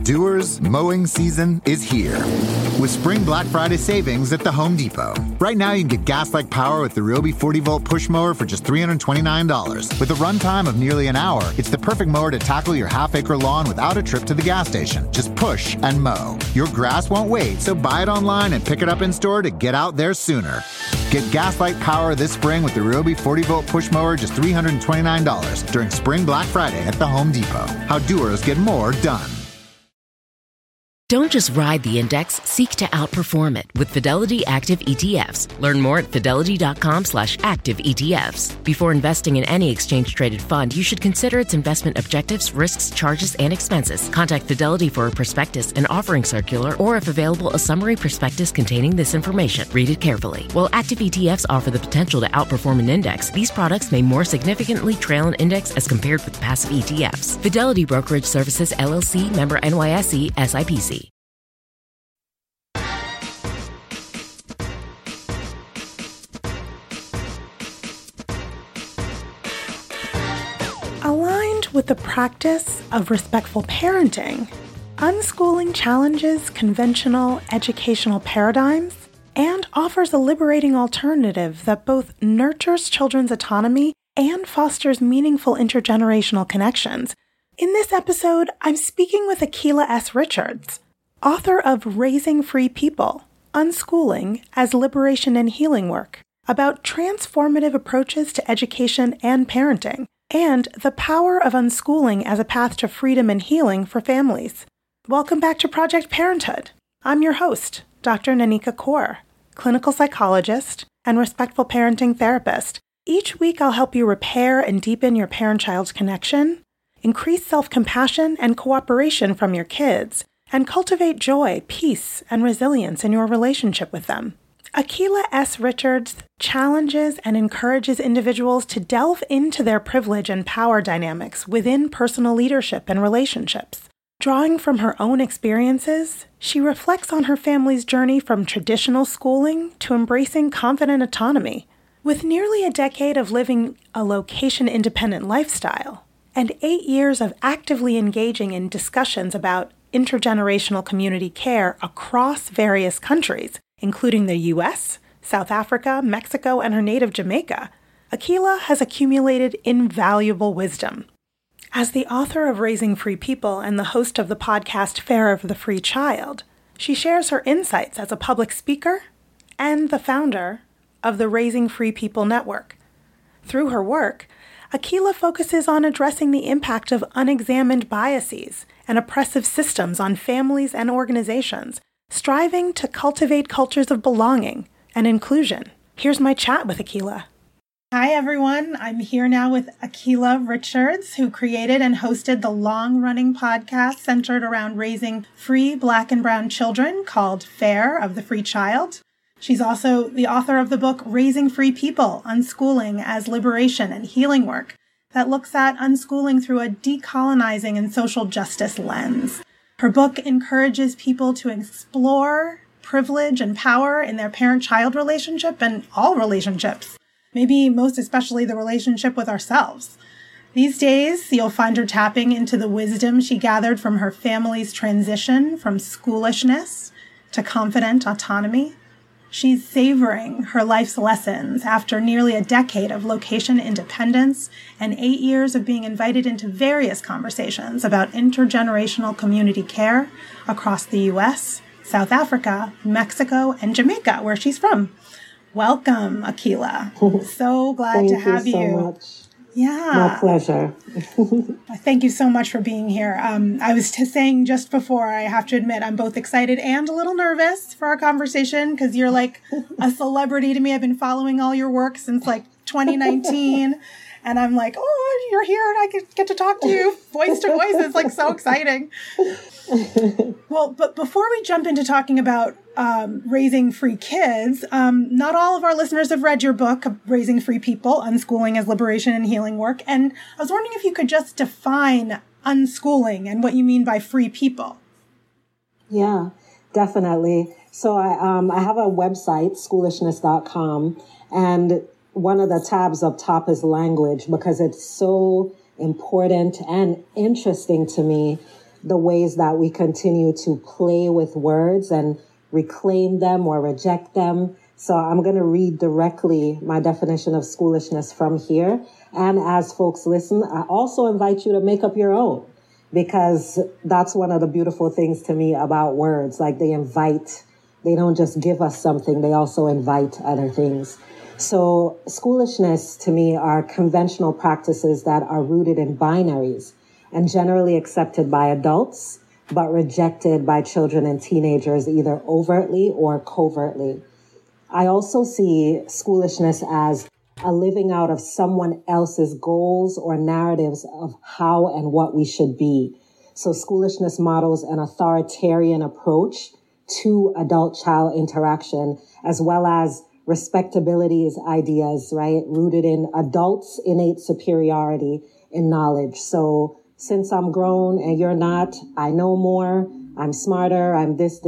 Doers, mowing season is here. With Spring Black Friday savings at the Home Depot. Right now, you can get gas-like power with the Ryobi 40-volt push mower for just $329. With a runtime of nearly an hour, it's the perfect mower to tackle your half-acre lawn without a trip to the gas station. Just push and mow. Your grass won't wait, so buy it online and pick it up in store to get out there sooner. Get gas-like power this spring with the Ryobi 40-volt push mower just $329 during Spring Black Friday at the Home Depot. How doers get more done. Don't just ride the index, seek to outperform it with Fidelity Active ETFs. Learn more at fidelity.com/active ETFs. Before investing in any exchange-traded fund, you should consider its investment objectives, risks, charges, and expenses. Contact Fidelity for a prospectus, an offering circular, or if available, a summary prospectus containing this information. Read it carefully. While active ETFs offer the potential to outperform an index, these products may more significantly trail an index as compared with passive ETFs. Fidelity Brokerage Services, LLC, member NYSE, SIPC. Aligned with the practice of respectful parenting, unschooling challenges conventional educational paradigms and offers a liberating alternative that both nurtures children's autonomy and fosters meaningful intergenerational connections. In this episode, I'm speaking with Akilah S. Richards, author of Raising Free People, Unschooling as Liberation and Healing Work, about transformative approaches to education and parenting, and the power of unschooling as a path to freedom and healing for families. Welcome back to Project Parenthood. I'm your host, Dr. Nanika Kaur, clinical psychologist and respectful parenting therapist. Each week I'll help you repair and deepen your parent-child connection, increase self-compassion and cooperation from your kids, and cultivate joy, peace, and resilience in your relationship with them. Akilah S. Richards challenges and encourages individuals to delve into their privilege and power dynamics within personal leadership and relationships. Drawing from her own experiences, she reflects on her family's journey from traditional schooling to embracing confident autonomy. With nearly a decade of living a location-independent lifestyle and 8 years of actively engaging in discussions about intergenerational community care across various countries, including the U.S., South Africa, Mexico, and her native Jamaica, Akilah has accumulated invaluable wisdom. As the author of Raising Free People and the host of the podcast Fare of the Free Child, she shares her insights as a public speaker and the founder of the Raising Free People Network. Through her work, Akilah focuses on addressing the impact of unexamined biases and oppressive systems on families and organizations, striving to cultivate cultures of belonging and inclusion. Here's my chat with Akilah. Hi, everyone. I'm here now with Akilah Richards, who created and hosted the long-running podcast centered around raising free Black and Brown children called Fare of the Free Child. She's also the author of the book Raising Free People, Unschooling as Liberation and Healing Work, that looks at unschooling through a decolonizing and social justice lens. Her book encourages people to explore privilege and power in their parent-child relationship and all relationships, maybe most especially the relationship with ourselves. These days, you'll find her tapping into the wisdom she gathered from her family's transition from schoolishness to confident autonomy. She's savoring her life's lessons after nearly a decade of location independence and 8 years of being invited into various conversations about intergenerational community care across the U.S., South Africa, Mexico, and Jamaica, where she's from. Welcome, Akilah. So glad to have you. Thank you so much. Yeah. My pleasure. Thank you so much for being here. I was saying just before, I have to admit, I'm both excited and a little nervous for our conversation because you're like a celebrity to me. I've been following all your work since like 2019. And I'm like, oh, you're here and I get to talk to you voice to voice. It's like so exciting. Well, but before we jump into talking about raising free kids, not all of our listeners have read your book, Raising Free People, Unschooling as Liberation and Healing Work. And I was wondering if you could just define unschooling and what you mean by free people. Yeah, definitely. So I have a website, schoolishness.com, and one of the tabs up top is language because it's so important and interesting to me the ways that we continue to play with words and reclaim them or reject them. So I'm going to read directly my definition of schoolishness from here. And as folks listen, I also invite you to make up your own, because that's one of the beautiful things to me about words. Like they don't just give us something, they also invite other things. So schoolishness to me are conventional practices that are rooted in binaries and generally accepted by adults, but rejected by children and teenagers either overtly or covertly. I also see schoolishness as a living out of someone else's goals or narratives of how and what we should be. So schoolishness models an authoritarian approach to adult-child interaction, as well as respectability ideas, right? Rooted in adults' innate superiority in knowledge. So since I'm grown and you're not, I know more, I'm smarter, I'm this.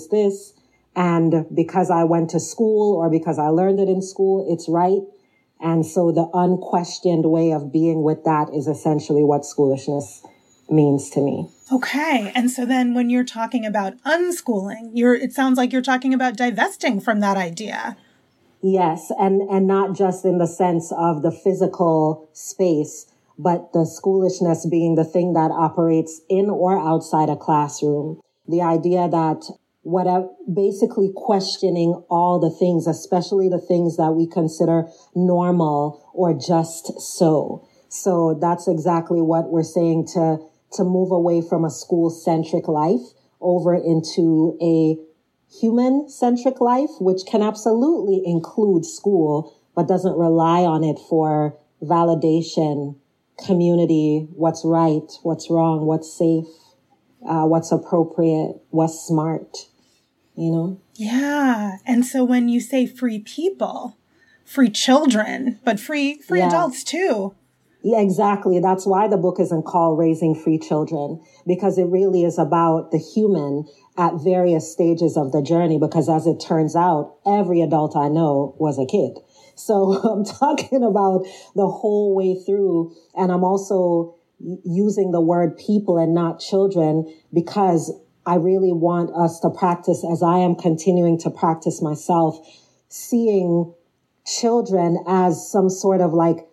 And because I went to school or because I learned it in school, it's right. And so the unquestioned way of being with that is essentially what schoolishness means to me. Okay. And so then when you're talking about unschooling, it sounds like you're talking about divesting from that idea. Yes. And not just in the sense of the physical space, but the schoolishness being the thing that operates in or outside a classroom. The idea that basically questioning all the things, especially the things that we consider normal or just so. So that's exactly what we're saying, to move away from a school-centric life over into a human-centric life, which can absolutely include school, but doesn't rely on it for validation, community, what's right, what's wrong, what's safe, what's appropriate, what's smart. You know? Yeah. And so when you say free people, free children, but free adults too. Yeah, exactly. That's why the book isn't called Raising Free Children, because it really is about the human at various stages of the journey. Because as it turns out, every adult I know was a kid. So I'm talking about the whole way through. And I'm also using the word people and not children, because I really want us to practice, as I am continuing to practice myself, seeing children as some sort of like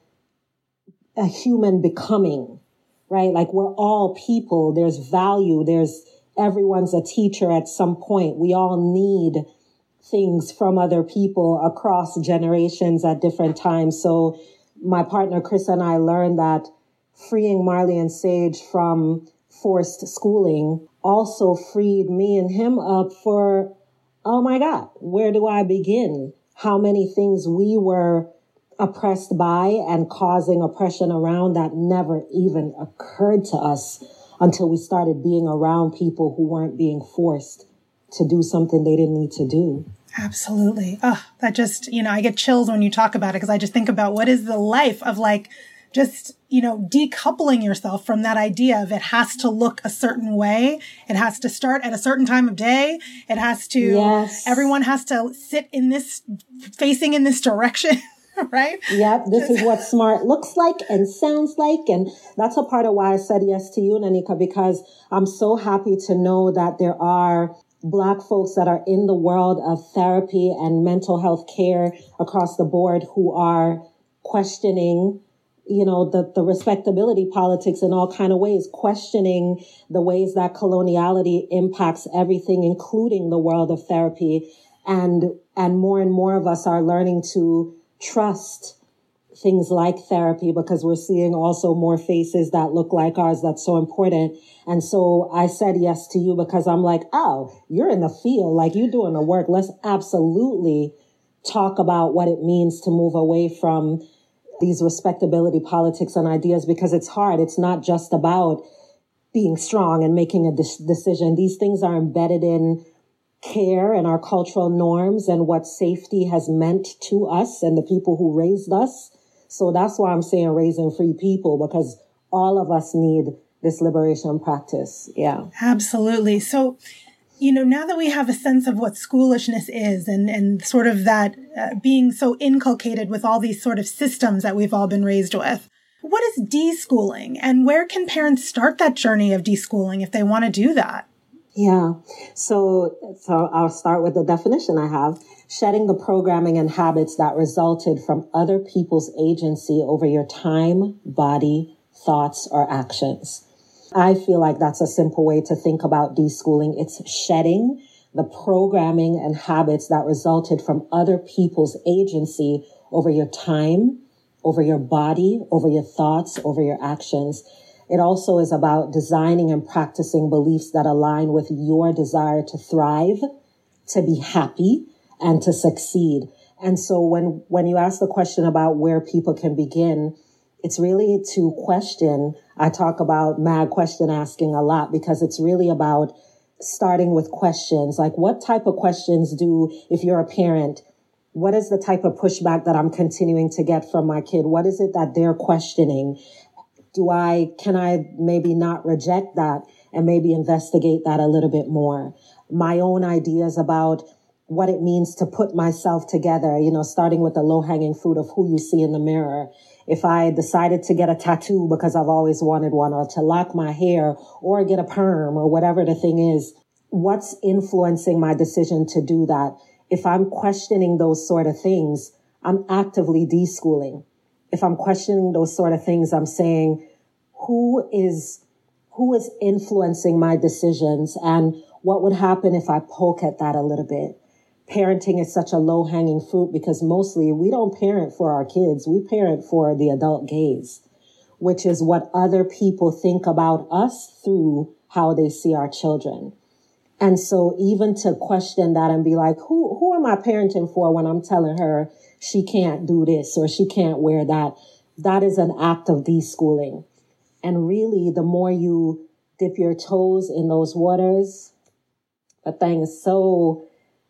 a human becoming, right? Like we're all people. There's value. Everyone's a teacher at some point. We all need things from other people across generations at different times. So my partner, Chris, and I learned that freeing Marley and Sage from forced schooling also freed me and him up for, oh my God, where do I begin? How many things we were oppressed by and causing oppression around that never even occurred to us until we started being around people who weren't being forced to do something they didn't need to do. Absolutely. Oh, that just, I get chills when you talk about it, because I just think about what is the life of just, decoupling yourself from that idea of it has to look a certain way. It has to start at a certain time of day. It has to, yes. Everyone has to sit facing in this direction. Right? Yep. This is what smart looks like and sounds like. And that's a part of why I said yes to you, Nanika, because I'm so happy to know that there are Black folks that are in the world of therapy and mental health care across the board who are questioning, the respectability politics in all kind of ways, questioning the ways that coloniality impacts everything, including the world of therapy. And more of us are learning to trust things like therapy, because we're seeing also more faces that look like ours. That's so important. And so I said yes to you because I'm like, oh, you're in the field, like you're doing the work. Let's absolutely talk about what it means to move away from these respectability politics and ideas, because it's hard. It's not just about being strong and making a decision. These things are embedded in care and our cultural norms and what safety has meant to us and the people who raised us. So that's why I'm saying raising free people, because all of us need this liberation practice. Yeah. Absolutely. So, now that we have a sense of what schoolishness is and sort of that being so inculcated with all these sort of systems that we've all been raised with, What is deschooling, and where can parents start that journey of deschooling if they want to do that? Yeah. So I'll start with the definition I have. Shedding the programming and habits that resulted from other people's agency over your time, body, thoughts, or actions. I feel like that's a simple way to think about deschooling. It's shedding the programming and habits that resulted from other people's agency over your time, over your body, over your thoughts, over your actions. It also is about designing and practicing beliefs that align with your desire to thrive, to be happy, and to succeed. And so when you ask the question about where people can begin, it's really to question. I talk about mad question asking a lot because it's really about starting with questions. Like, what type of questions if you're a parent, what is the type of pushback that I'm continuing to get from my kid? What is it that they're questioning? Can I maybe not reject that and maybe investigate that a little bit more? My own ideas about what it means to put myself together, starting with the low-hanging fruit of who you see in the mirror. If I decided to get a tattoo because I've always wanted one, or to lock my hair or get a perm or whatever the thing is, what's influencing my decision to do that? If I'm questioning those sort of things, I'm actively deschooling. If I'm questioning those sort of things, I'm saying, who is influencing my decisions, and what would happen if I poke at that a little bit? Parenting is such a low-hanging fruit because mostly we don't parent for our kids. We parent for the adult gaze, which is what other people think about us through how they see our children. And so even to question that and be like, who am I parenting for when I'm telling her she can't do this or she can't wear that? That is an act of deschooling. And really, the more you dip your toes in those waters, the thing is so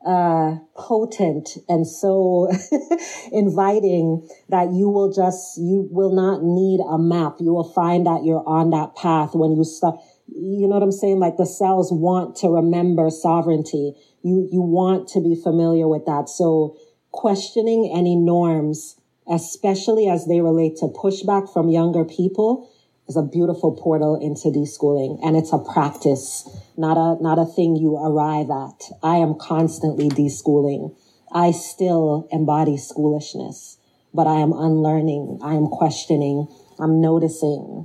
potent and so inviting that you will not need a map. You will find that you're on that path when you start. You know what I'm saying? Like, the cells want to remember sovereignty. You want to be familiar with that. So questioning any norms, especially as they relate to pushback from younger people, is a beautiful portal into deschooling. And it's a practice, not a thing you arrive at. I am constantly deschooling. I still embody schoolishness, but I am unlearning. I am questioning. I'm noticing,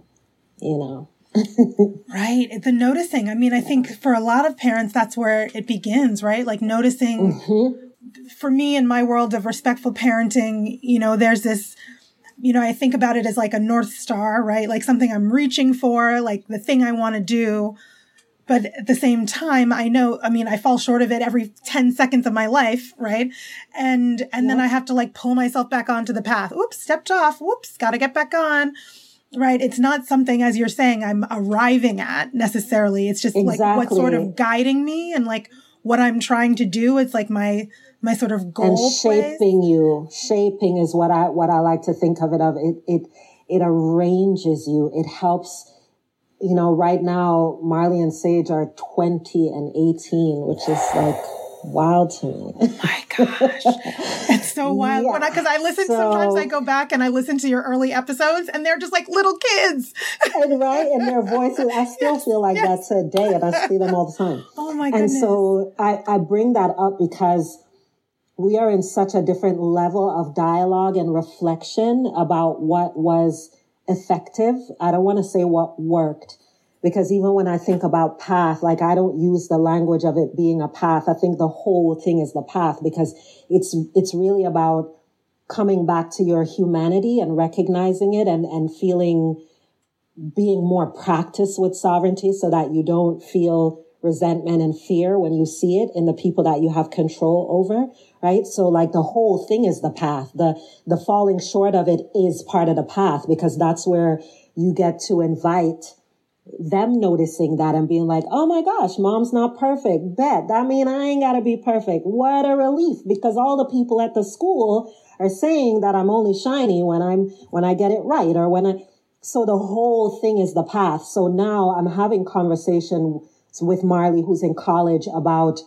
Right. The noticing. I mean, I think for a lot of parents, that's where it begins, right? Like noticing. Mm-hmm. For me, in my world of respectful parenting, there's this, I think about it as like a North Star, right? Like something I'm reaching for, like the thing I want to do. But at the same time, I fall short of it every 10 seconds of my life, right? And then I have to like pull myself back onto the path. Oops, stepped off. Whoops, got to get back on. Right. It's not something, as you're saying, I'm arriving at necessarily. It's just like what's sort of guiding me and like what I'm trying to do. It's like my sort of goal. And shaping you. Shaping is what I like to think of it of. It arranges you. It helps. Right now, Marley and Sage are 20 and 18, which is like wild to me. Oh my gosh. It's so wild. Yeah. Because I listen, sometimes I go back and I listen to your early episodes and they're just like little kids. And right? And their voices, I still feel like that today, and I see them all the time. Oh my goodness. And so I bring that up because we are in such a different level of dialogue and reflection about what was effective. I don't want to say what worked. Because even when I think about path, like I don't use the language of it being a path. I think the whole thing is the path because it's really about coming back to your humanity and recognizing it and being more practiced with sovereignty so that you don't feel resentment and fear when you see it in the people that you have control over, right? So like the whole thing is the path. The falling short of it is part of the path because that's where you get to invite them noticing that and being like, oh my gosh, mom's not perfect. Bet. That mean I ain't gotta be perfect. What a relief, because all the people at the school are saying that I'm only shiny when I get it right so the whole thing is the path. So now I'm having conversations with Marley, who's in college, about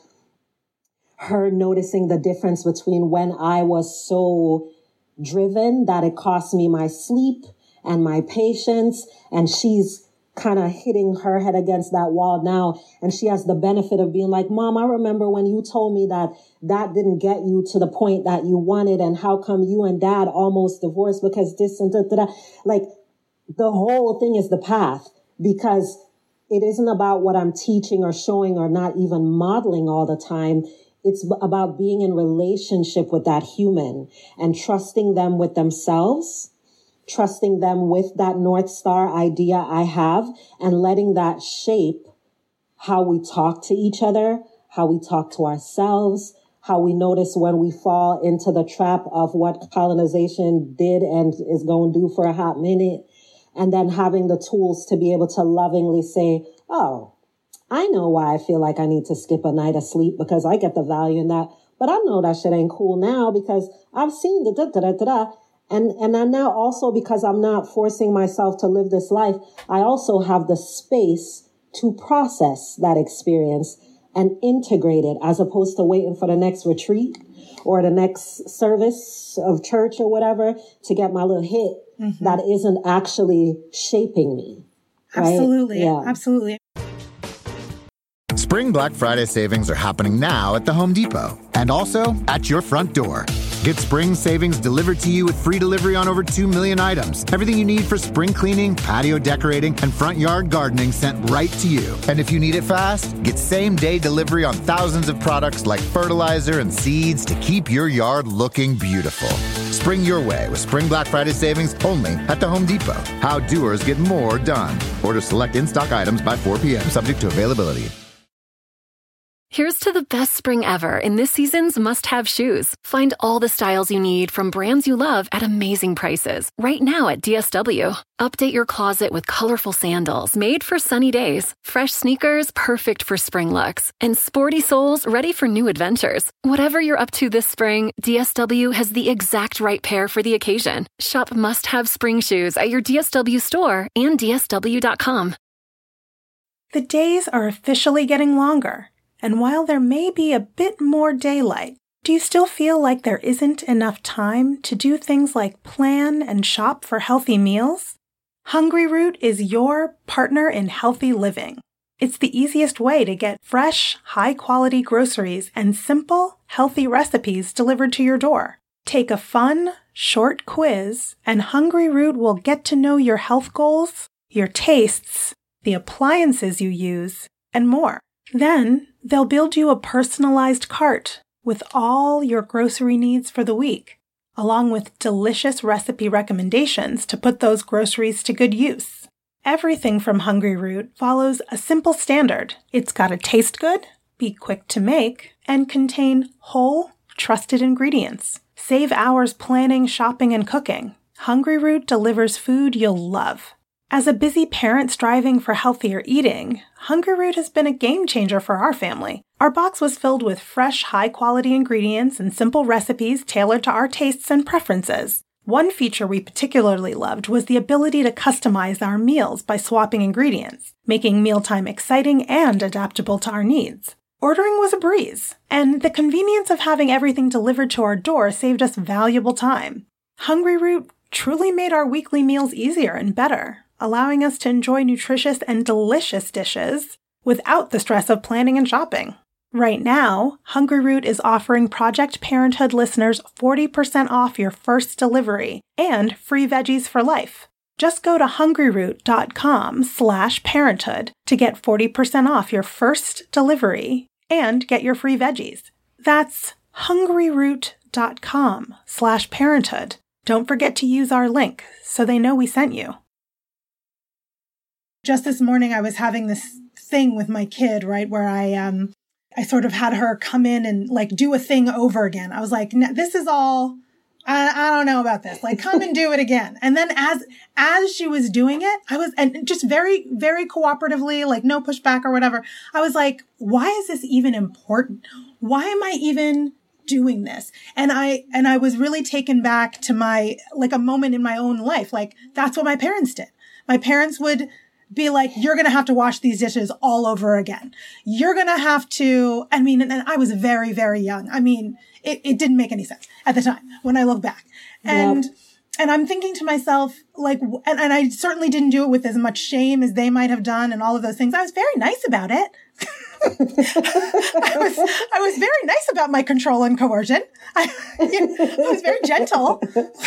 her noticing the difference between when I was so driven that it cost me my sleep and my patience. And she's kind of hitting her head against that wall now. And she has the benefit of being like, Mom, I remember when you told me that didn't get you to the point that you wanted. And how come you and Dad almost divorced because this and that. Like, the whole thing is the path, because it isn't about what I'm teaching or showing or not even modeling all the time. It's about being in relationship with that human and trusting them with themselves, trusting them with that North Star idea I have, and letting that shape how we talk to each other, how we talk to ourselves, how we notice when we fall into the trap of what colonization did and is going to do for a hot minute. And then having the tools to be able to lovingly say, oh, I know why I feel like I need to skip a night of sleep because I get the value in that. But I know that shit ain't cool now because I've seen the da-da-da-da-da. And then now also because I'm not forcing myself to live this life, I also have the space to process that experience and integrate it, as opposed to waiting for the next retreat or the next service of church or whatever to get my little hit that isn't actually shaping me. Right? Absolutely. Yeah. Absolutely. Spring Black Friday savings are happening now at the Home Depot and also at your front door. Get spring savings delivered to you with free delivery on over 2 million items. Everything you need for spring cleaning, patio decorating, and front yard gardening sent right to you. And if you need it fast, get same-day delivery on thousands of products like fertilizer and seeds to keep your yard looking beautiful. Spring your way with Spring Black Friday savings only at the Home Depot. How doers get more done. Order select in-stock items by 4 p.m. subject to availability. Here's to the best spring ever in this season's must-have shoes. Find all the styles you need from brands you love at amazing prices right now at DSW. Update your closet with colorful sandals made for sunny days, fresh sneakers perfect for spring looks, and sporty soles ready for new adventures. Whatever you're up to this spring, DSW has the exact right pair for the occasion. Shop must-have spring shoes at your DSW store and DSW.com. The days are officially getting longer. And while there may be a bit more daylight, do you still feel like there isn't enough time to do things like plan and shop for healthy meals? Hungryroot is your partner in healthy living. It's the easiest way to get fresh, high-quality groceries and simple, healthy recipes delivered to your door. Take a fun, short quiz, and Hungryroot will get to know your health goals, your tastes, the appliances you use, and more. Then, they'll build you a personalized cart with all your grocery needs for the week, along with delicious recipe recommendations to put those groceries to good use. Everything from Hungryroot follows a simple standard. It's got to taste good, be quick to make, and contain whole, trusted ingredients. Save hours planning, shopping, and cooking. Hungryroot delivers food you'll love. As a busy parent striving for healthier eating, Hungryroot has been a game changer for our family. Our box was filled with fresh, high-quality ingredients and simple recipes tailored to our tastes and preferences. One feature we particularly loved was the ability to customize our meals by swapping ingredients, making mealtime exciting and adaptable to our needs. Ordering was a breeze, and the convenience of having everything delivered to our door saved us valuable time. Hungryroot truly made our weekly meals easier and better, allowing us to enjoy nutritious and delicious dishes without the stress of planning and shopping. Right now, Hungryroot is offering Project Parenthood listeners 40% off your first delivery and free veggies for life. Just go to hungryroot.com/parenthood to get 40% off your first delivery and get your free veggies. That's hungryroot.com/parenthood. Don't forget to use our link so they know we sent you. Just this morning, I was having this thing with my kid, right, where I sort of had her come in and like do a thing over again. I was like, this is all, I don't know about this. Like, come and do it again. And then as she was doing it, and just very, very cooperatively, like no pushback or whatever. I was like, why is this even important? Why am I even doing this? And I was really taken back to like a moment in my own life. Like, that's what my parents did. My parents would be like, you're going to have to wash these dishes all over again. You're going to have to, and I was very, very young. It didn't make any sense at the time when I look back. And, And I'm thinking to myself, like, and I certainly didn't do it with as much shame as they might have done and all of those things. I was very nice about it. I was very nice about my control and coercion. I was very gentle.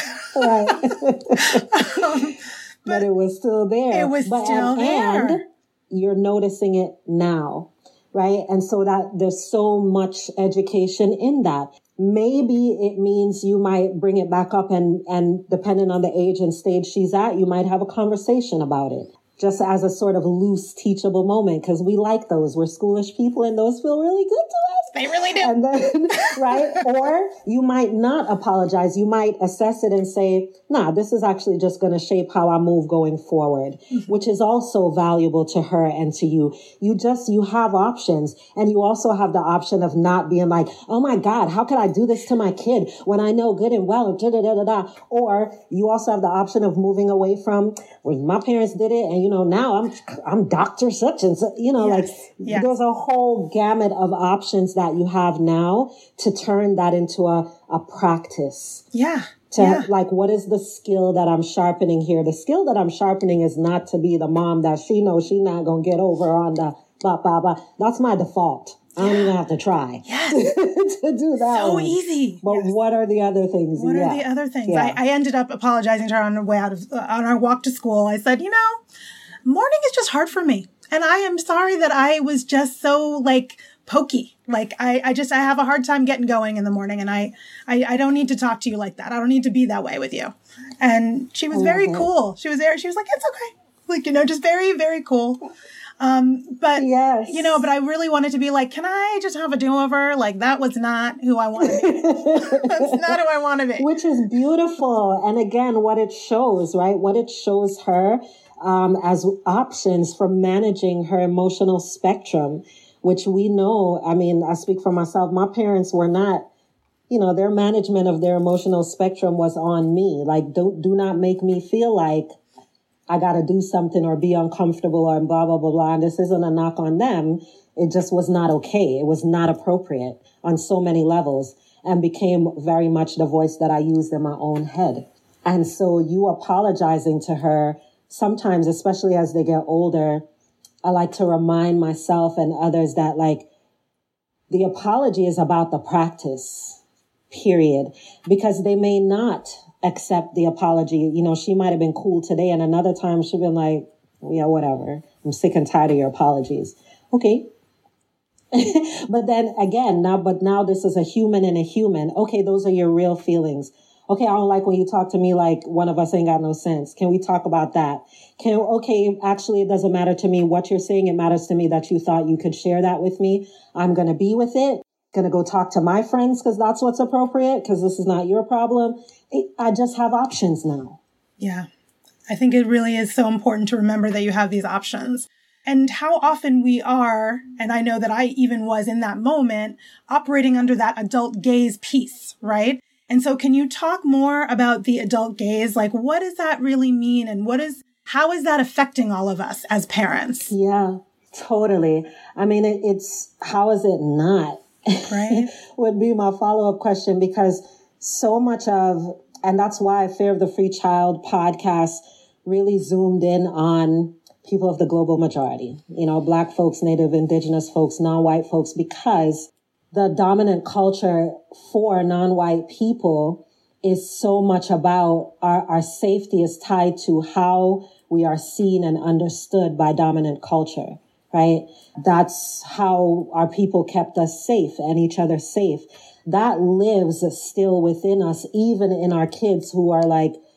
Right. But it was still there. It was still there. And you're noticing it now, right? And so that there's so much education in that. Maybe it means you might bring it back up and depending on the age and stage she's at, you might have a conversation about it. Just as a sort of loose, teachable moment, because we like those. We're schoolish people, and those feel really good to us. They really do. And then, right? Or you might not apologize. You might assess it and say, nah, this is actually just going to shape how I move going forward, which is also valuable to her and to you. You have options. And you also have the option of not being like, oh my God, how could I do this to my kid when I know good and well, da-da-da-da-da. Or you also have the option of moving away from, well, my parents did it, and now I'm Dr. Such and such, there's a whole gamut of options that you have now to turn that into a practice. Yeah. Like, what is the skill that I'm sharpening here? The skill that I'm sharpening is not to be the mom that she knows she's not going to get over on the blah, blah, blah. That's my default. I don't even have to try to do that. So easy. But what are the other things? What are the other things? Yeah. I ended up apologizing to her on our walk to school. I said, morning is just hard for me. And I am sorry that I was just so pokey. I have a hard time getting going in the morning, and I don't need to talk to you like that. I don't need to be that way with you. And she was very cool. She was there. She was like, it's okay. Just very, very cool. But yes. But I really wanted to be like, can I just have a do-over? That was not who I want to be. That's not who I want to be. Which is beautiful. And again, what it shows, right? What it shows her, as options for managing her emotional spectrum, which we know, I speak for myself, my parents were not, their management of their emotional spectrum was on me. Do not make me feel like I got to do something or be uncomfortable or blah, blah, blah, blah. And this isn't a knock on them. It just was not okay. It was not appropriate on so many levels, and became very much the voice that I used in my own head. And so you apologizing to her, sometimes, especially as they get older, I like to remind myself and others that the apology is about the practice, period, because they may not accept the apology. She might have been cool today, and another time she'd been like, yeah, whatever. I'm sick and tired of your apologies. Okay. But then again, now this is a human and a human. Okay, those are your real feelings. Okay, I don't like when you talk to me like one of us ain't got no sense. Can we talk about that? Actually, it doesn't matter to me what you're saying. It matters to me that you thought you could share that with me. I'm going to be with it. Going to go talk to my friends because that's what's appropriate, because this is not your problem. I just have options now. Yeah. I think it really is so important to remember that you have these options. And how often we are, and I know that I even was in that moment, operating under that adult gaze piece, right? And so can you talk more about the adult gaze? What does that really mean? And how is that affecting all of us as parents? Yeah, totally. It's how is it not? Right. Would be my follow-up question, because so much of, and that's why Fear of the Free Child podcast really zoomed in on people of the global majority, Black folks, Native, Indigenous folks, non-white folks, because the dominant culture for non-white people is so much about our safety is tied to how we are seen and understood by dominant culture, right? That's how our people kept us safe and each other safe. That lives still within us, even in our kids who are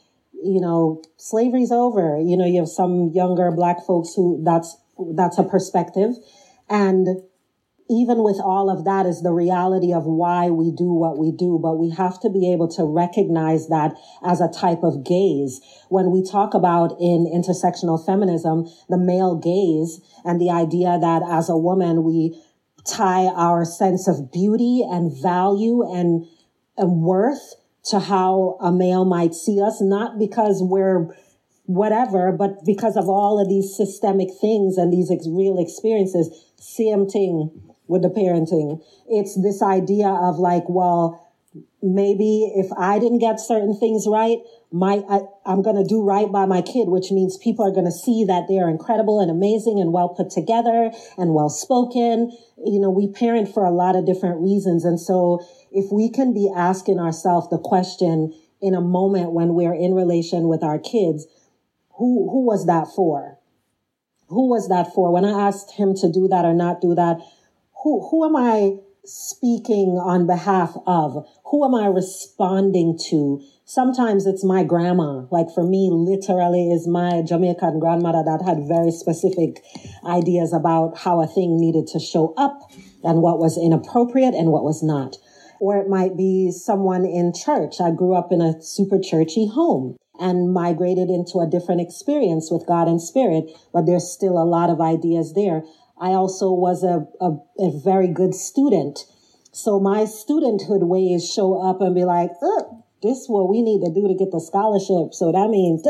slavery's over. You have some younger Black folks who that's a perspective. And even with all of that is the reality of why we do what we do. But we have to be able to recognize that as a type of gaze. When we talk about in intersectional feminism, the male gaze and the idea that as a woman, we tie our sense of beauty and value and worth to how a male might see us, not because we're whatever, but because of all of these systemic things and these real experiences. Same thing with the parenting. It's this idea of maybe if I didn't get certain things right, I'm going to do right by my kid, which means people are going to see that they are incredible and amazing and well put together and well spoken. You know, we parent for a lot of different reasons. And so if we can be asking ourselves the question in a moment when we're in relation with our kids, who was that for? Who was that for? When I asked him to do that or not do that, who am I speaking on behalf of? Who am I responding to? Sometimes it's my grandma. Like for me, literally is my Jamaican grandmother that had very specific ideas about how a thing needed to show up and what was inappropriate and what was not. Or it might be someone in church. I grew up in a super churchy home and migrated into a different experience with God and spirit, but there's still a lot of ideas there. I also was a very good student. So my studenthood ways show up and be like, this is what we need to do to get the scholarship. So that means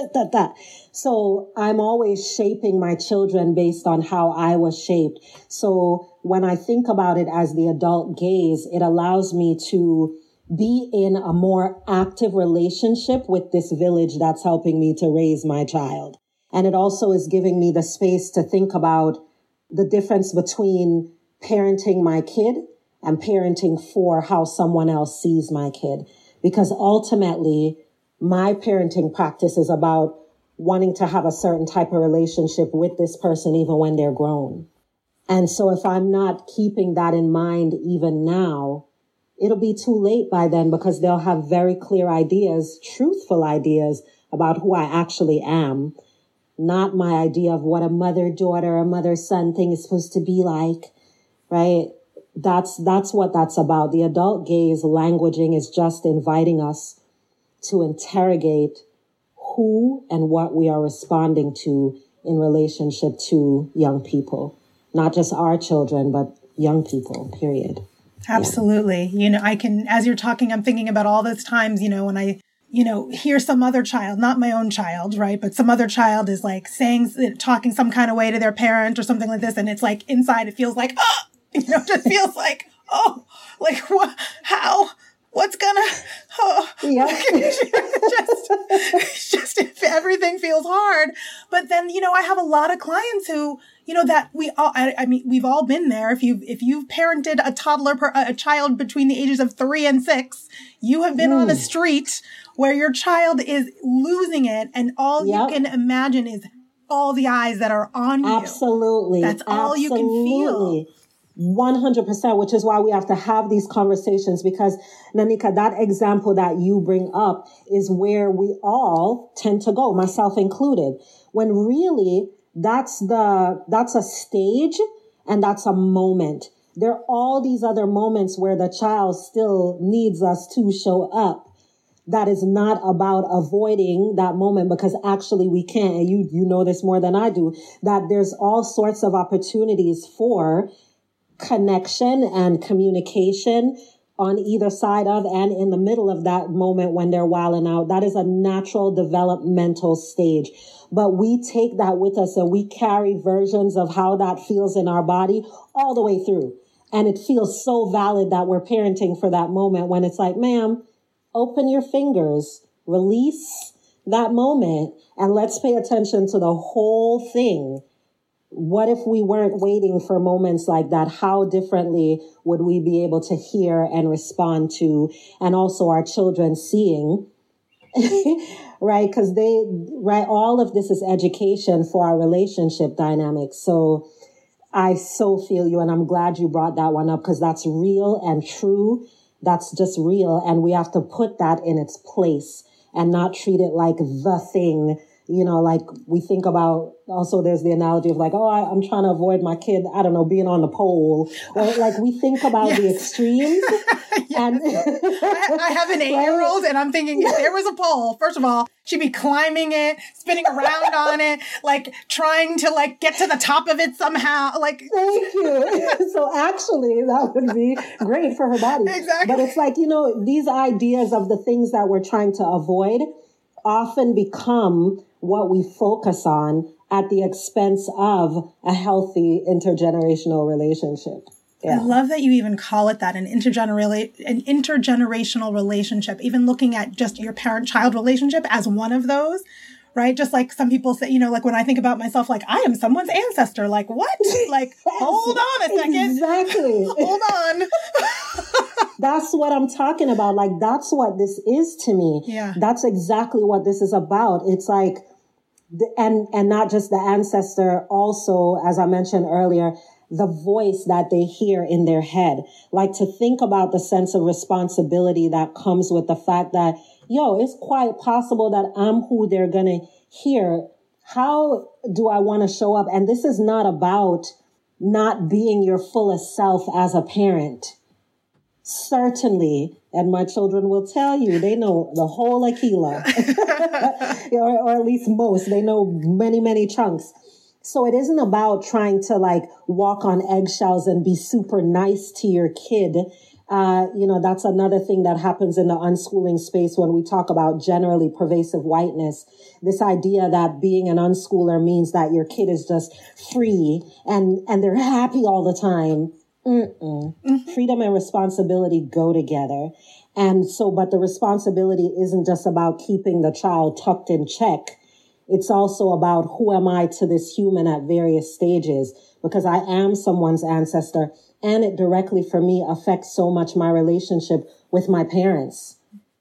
So I'm always shaping my children based on how I was shaped. So when I think about it as the adult gaze, it allows me to be in a more active relationship with this village that's helping me to raise my child. And it also is giving me the space to think about the difference between parenting my kid and parenting for how someone else sees my kid. Because ultimately, my parenting practice is about wanting to have a certain type of relationship with this person even when they're grown. And so if I'm not keeping that in mind even now, it'll be too late by then because they'll have very clear ideas, truthful ideas about who I actually am. Not my idea of what a mother-daughter or mother-son thing is supposed to be like, right? That's what that's about. The adult gaze languaging is just inviting us to interrogate who and what we are responding to in relationship to young people. Not just our children, but young people, period. Absolutely. You know, as you're talking, I'm thinking about all those times, you know, when I hear some other child, not my own child, right? But some other child is like talking some kind of way to their parent or something like this. And it's like inside, it feels like, just feels like, like what, how, what's gonna, yeah. it's just everything feels hard. But then, I have a lot of clients who, that we've all been there. If you've parented a toddler, a child between the ages of 3 and 6, you have been on a street where your child is losing it, and all you can imagine is all the eyes that are on you. Absolutely. That's all you can feel. 100%, which is why we have to have these conversations, because Nanika, that example that you bring up is where we all tend to go, myself included, when really that's a stage and that's a moment. There are all these other moments where the child still needs us to show up. That is not about avoiding that moment, because actually we can't. And you know this more than I do, that there's all sorts of opportunities for connection and communication on either side of and in the middle of that moment when they're wilding out. That is a natural developmental stage. But we take that with us and we carry versions of how that feels in our body all the way through. And it feels so valid that we're parenting for that moment when it's like, ma'am, open your fingers, release that moment, and let's pay attention to the whole thing. What if we weren't waiting for moments like that? How differently would we be able to hear and respond to, and also our children seeing, right? Because all of this is education for our relationship dynamics. So I so feel you, and I'm glad you brought that one up, because that's real and true. That's just real, and we have to put that in its place and not treat it like the thing. Like we think about, also there's the analogy of like, I'm trying to avoid my kid, I don't know, being on the pole. Or like we think about the extremes. And I have an 8-year-old and I'm thinking if there was a pole, first of all, she'd be climbing it, spinning around on it, like trying to like get to the top of it somehow. Like, thank you. So actually that would be great for her body. Exactly. But it's like, these ideas of the things that we're trying to avoid often become what we focus on at the expense of a healthy intergenerational relationship. I love that you even call it that, an intergenerational relationship, even looking at just your parent-child relationship as one of those, right? Just like some people say, like when I think about myself, like I am someone's ancestor, like what? Like, hold on a second. Exactly. Hold on. That's what I'm talking about. Like, that's what this is to me. Yeah. That's exactly what this is about. It's like, and not just the ancestor, also, as I mentioned earlier, the voice that they hear in their head. Like, to think about the sense of responsibility that comes with the fact that, it's quite possible that I'm who they're going to hear. How do I want to show up? And this is not about not being your fullest self as a parent. Certainly, and my children will tell you, they know the whole Aquila, or at least most. They know many, many chunks. So it isn't about trying to like walk on eggshells and be super nice to your kid. That's another thing that happens in the unschooling space when we talk about generally pervasive whiteness. This idea that being an unschooler means that your kid is just free and they're happy all the time. Mm-hmm. Freedom and responsibility go together. And so, but the responsibility isn't just about keeping the child tucked in check. It's also about who am I to this human at various stages, because I am someone's ancestor, and it directly for me affects so much my relationship with my parents.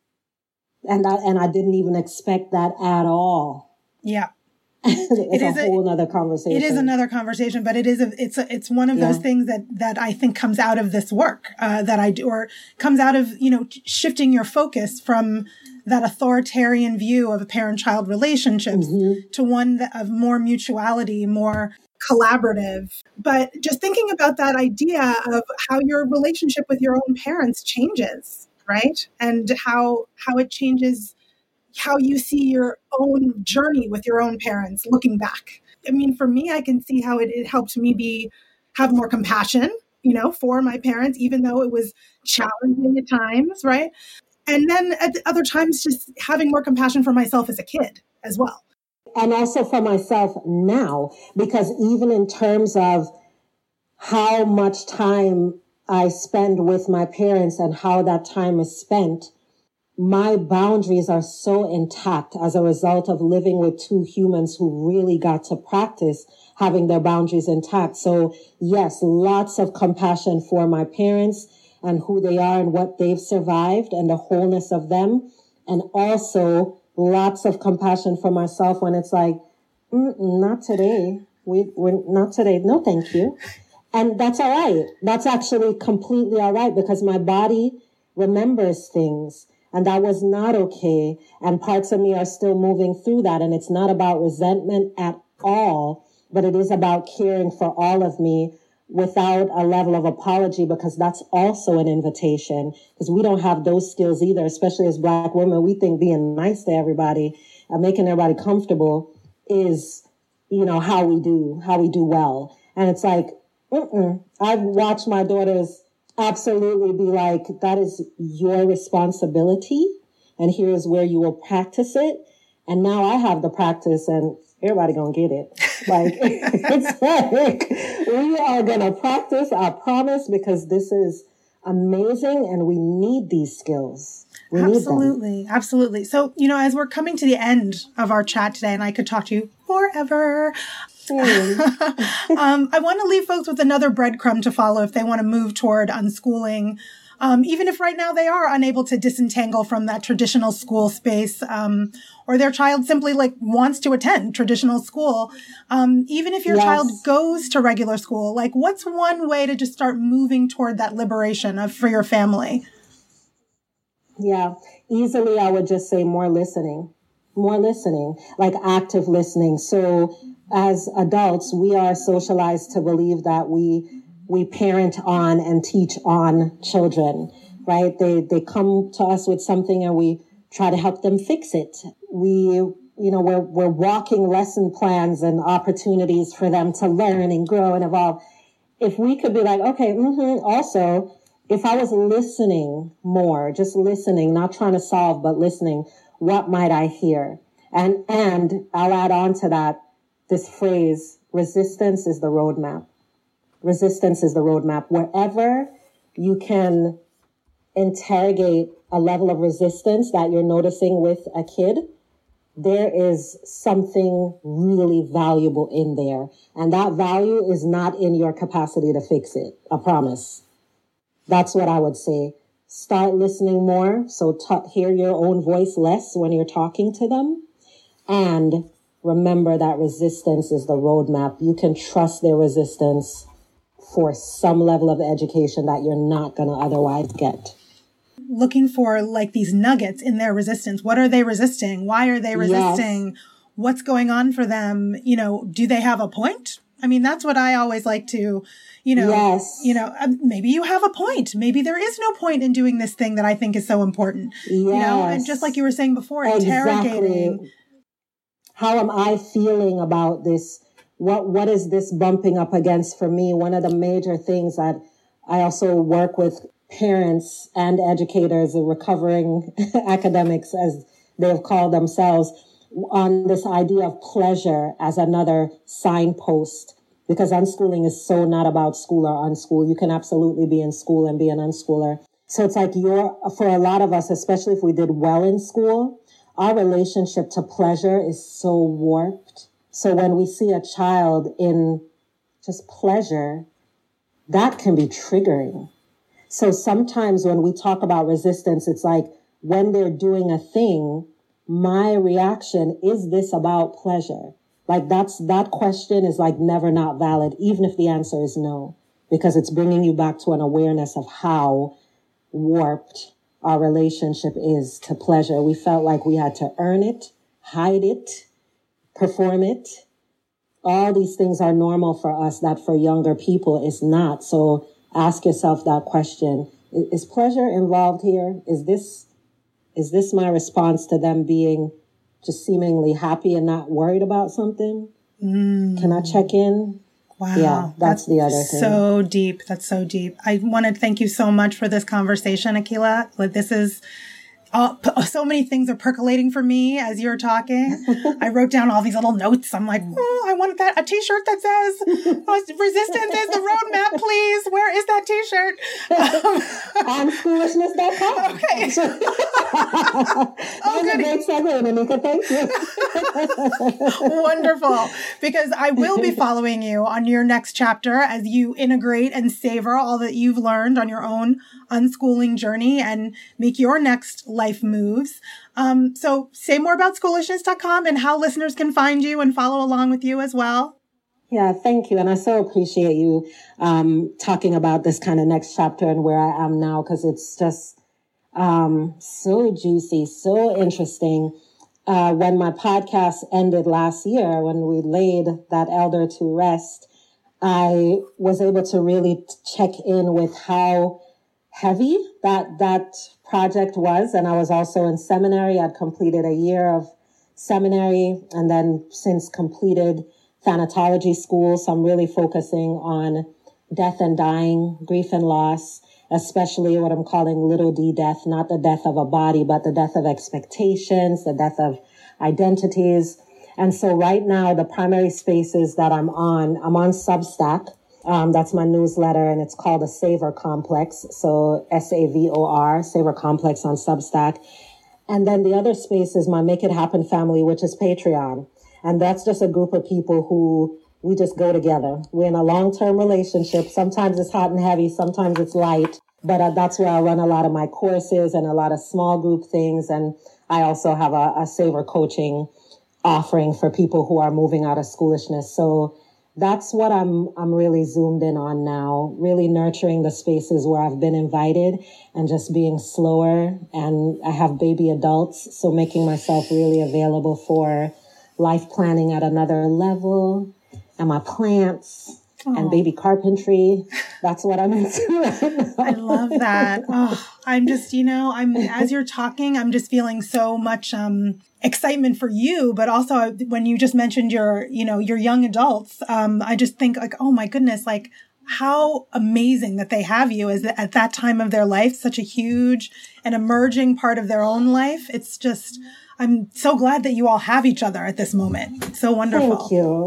And I didn't even expect that at all. Yeah. It's a whole other conversation. It is another conversation, but it's one of those things that I think comes out of this work that I do, or comes out of, shifting your focus from that authoritarian view of a parent-child relationships to one of more mutuality, more collaborative. But just thinking about that idea of how your relationship with your own parents changes, right? And how it changes how you see your own journey with your own parents looking back. I mean, for me, I can see how it helped me have more compassion, for my parents, even though it was challenging at times, right? And then at other times, just having more compassion for myself as a kid as well. And also for myself now, because even in terms of how much time I spend with my parents and how that time is spent, my boundaries are so intact as a result of living with two humans who really got to practice having their boundaries intact. So yes, lots of compassion for my parents and who they are and what they've survived and the wholeness of them. And also lots of compassion for myself when it's like, not today. We're not today. No, thank you. And that's all right. That's actually completely all right, because my body remembers things. And that was not okay. And parts of me are still moving through that. And it's not about resentment at all, but it is about caring for all of me without a level of apology, because that's also an invitation, because we don't have those skills either, especially as Black women. We think being nice to everybody and making everybody comfortable is, how we do well. And it's like, I've watched my daughters absolutely be like, that is your responsibility, and here's where you will practice it. And now I have the practice, and everybody gonna get it. Like, it's like, we are gonna practice, I promise, because this is amazing and we need these skills. Absolutely. So, as we're coming to the end of our chat today, and I could talk to you forever, I want to leave folks with another breadcrumb to follow if they want to move toward unschooling, even if right now they are unable to disentangle from that traditional school space, or their child simply wants to attend traditional school. Even if your child goes to regular school, what's one way to just start moving toward that liberation for your family? Yeah, easily I would just say more listening, like active listening. So as adults, we are socialized to believe that we parent on and teach on children, right? They come to us with something and we try to help them fix it. We're walking lesson plans and opportunities for them to learn and grow and evolve. If we could be like, okay, also, if I was listening more, just listening, not trying to solve, but listening, what might I hear? And I'll add on to that, this phrase, resistance is the roadmap. resistance is the roadmap. Wherever you can interrogate a level of resistance that you're noticing with a kid, there is something really valuable in there. And that value is not in your capacity to fix it. I promise. That's what I would say. Start listening more. So hear your own voice less when you're talking to them. And remember that resistance is the roadmap. You can trust their resistance for some level of education that you're not going to otherwise get. Looking for like these nuggets in their resistance. What are they resisting? Why are they resisting? Yes. What's going on for them? You know, do they have a point? I mean, that's what I always like to, yes. Maybe you have a point. Maybe there is no point in doing this thing that I think is so important. Yes. And just like you were saying before, interrogating. Exactly. How am I feeling about this? What is this bumping up against for me? One of the major things that I also work with parents and educators, recovering academics, as they've called themselves, on this idea of pleasure as another signpost, because unschooling is so not about school or unschool. You can absolutely be in school and be an unschooler. So it's like for a lot of us, especially if we did well in school, our relationship to pleasure is so warped. So when we see a child in just pleasure, that can be triggering. So sometimes when we talk about resistance, it's like when they're doing a thing, my reaction, is this about pleasure? Like that question is like never not valid, even if the answer is no, because it's bringing you back to an awareness of how warped our relationship is to pleasure. We felt like we had to earn it, hide it, perform it. All these things are normal for us that for younger people is not. So ask yourself that question. Is pleasure involved here? Is this my response to them being just seemingly happy and not worried about something? Can I check in? Wow. Yeah, that's the other thing. So deep. That's so deep. I want to thank you so much for this conversation, Akilah. This is so many things are percolating for me as you're talking. I wrote down all these little notes. I'm like, I want a t-shirt that says resistance is the roadmap, please. Where is that t-shirt? On schoolishness.com. Okay. That was a great segue, Nanika. Thank you. Wonderful. Because I will be following you on your next chapter as you integrate and savor all that you've learned on your own unschooling journey and make your next life moves. So say more about schoolishness.com and how listeners can find you and follow along with you as well. Yeah, thank you. And I so appreciate you talking about this kind of next chapter and where I am now, because it's just so juicy, so interesting. When my podcast ended last year, when we laid that elder to rest, I was able to really check in with how heavy that project was. And I was also in seminary. I'd completed a year of seminary and then since completed thanatology school. So I'm really focusing on death and dying, grief and loss, especially what I'm calling little d death, not the death of a body, but the death of expectations, the death of identities. And so right now, the primary spaces that I'm on Substack. That's my newsletter, and it's called the Savor Complex. So SAVOR, Savor Complex on Substack. And then the other space is my Make It Happen family, which is Patreon. And that's just a group of people who we just go together. We're in a long-term relationship. Sometimes it's hot and heavy. Sometimes it's light. But that's where I run a lot of my courses and a lot of small group things. And I also have a Savor coaching offering for people who are moving out of schoolishness. So that's what I'm really zoomed in on now, really nurturing the spaces where I've been invited and just being slower. And I have baby adults, so making myself really available for life planning at another level, and my plants and baby carpentry. That's what I'm into right now. I love that. I'm just, as you're talking, I'm just feeling so much excitement for you, but also when you just mentioned your young adults, I just think like, oh my goodness, like how amazing that they have you as at that time of their life, such a huge and emerging part of their own life. It's just, I'm so glad that you all have each other at this moment. It's so wonderful. Thank you.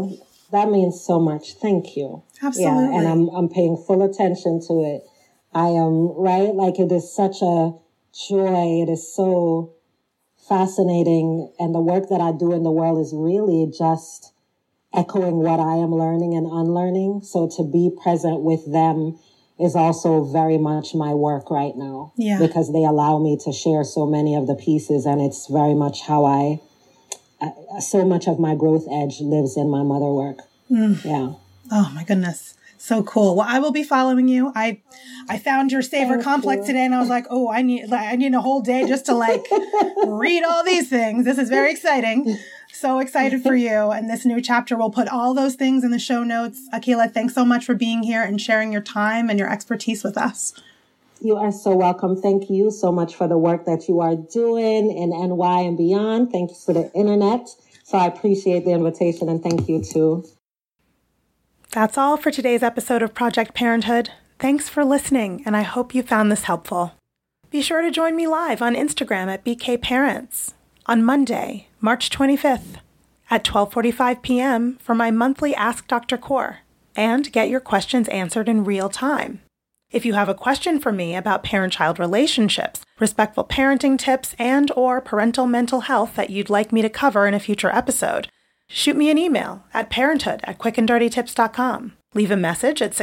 That means so much. Thank you. Absolutely. Yeah, and I'm paying full attention to it. I am, right? Like, it is such a joy. It is so fascinating. And the work that I do in the world is really just echoing what I am learning and unlearning. So to be present with them is also very much my work right now. Yeah. Because they allow me to share so many of the pieces, and it's very much how so much of my growth edge lives in my mother work. Yeah. Oh my goodness. So cool. Well, I will be following you. I found your Savor Complex today, and I was like, oh, I need a whole day just to read all these things. This is very exciting. So excited for you. And this new chapter, we'll put all those things in the show notes. Akilah, thanks so much for being here and sharing your time and your expertise with us. You are so welcome. Thank you so much for the work that you are doing in NY and beyond. Thank you for the internet. So I appreciate the invitation, and thank you too. That's all for today's episode of Project Parenthood. Thanks for listening, and I hope you found this helpful. Be sure to join me live on Instagram at BK Parents on Monday, March 25th at 12:45 p.m. for my monthly Ask Dr. Kaur, and get your questions answered in real time. If you have a question for me about parent-child relationships, respectful parenting tips, and or parental mental health that you'd like me to cover in a future episode, shoot me an email at parenthood@quickanddirtytips.com. Leave a message at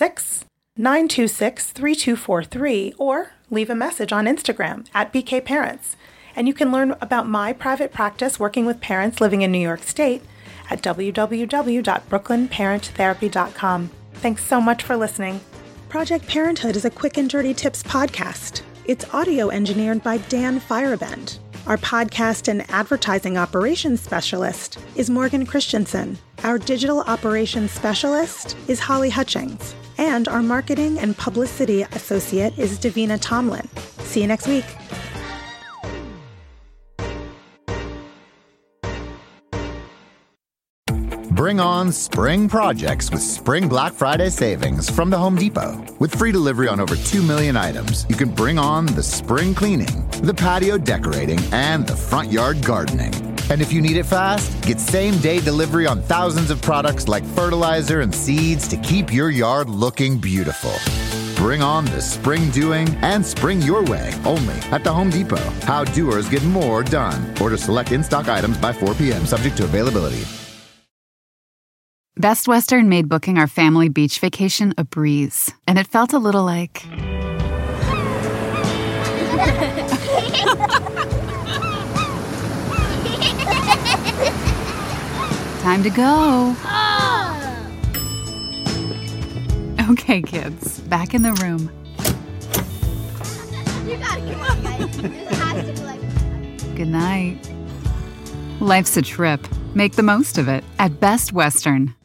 646-926-3243, or leave a message on Instagram at BK Parents. And you can learn about my private practice working with parents living in New York State at www.brooklynparenttherapy.com. Thanks so much for listening. Project Parenthood is a Quick and Dirty Tips podcast. It's audio engineered by Dan Firebend. Our podcast and advertising operations specialist is Morgan Christensen. Our digital operations specialist is Holly Hutchings. And our marketing and publicity associate is Davina Tomlin. See you next week. Bring on spring projects with Spring Black Friday savings from the Home Depot. With free delivery on over 2 million items, you can bring on the spring cleaning, the patio decorating, and the front yard gardening. And if you need it fast, get same-day delivery on thousands of products like fertilizer and seeds to keep your yard looking beautiful. Bring on the spring doing and spring your way only at the Home Depot. How doers get more done. Order select in-stock items by 4 p.m. subject to availability. Best Western made booking our family beach vacation a breeze, and it felt a little like... Time to go. Okay, kids, back in the room. You gotta come on, guys. This has to be like... Good night. Life's a trip. Make the most of it at Best Western.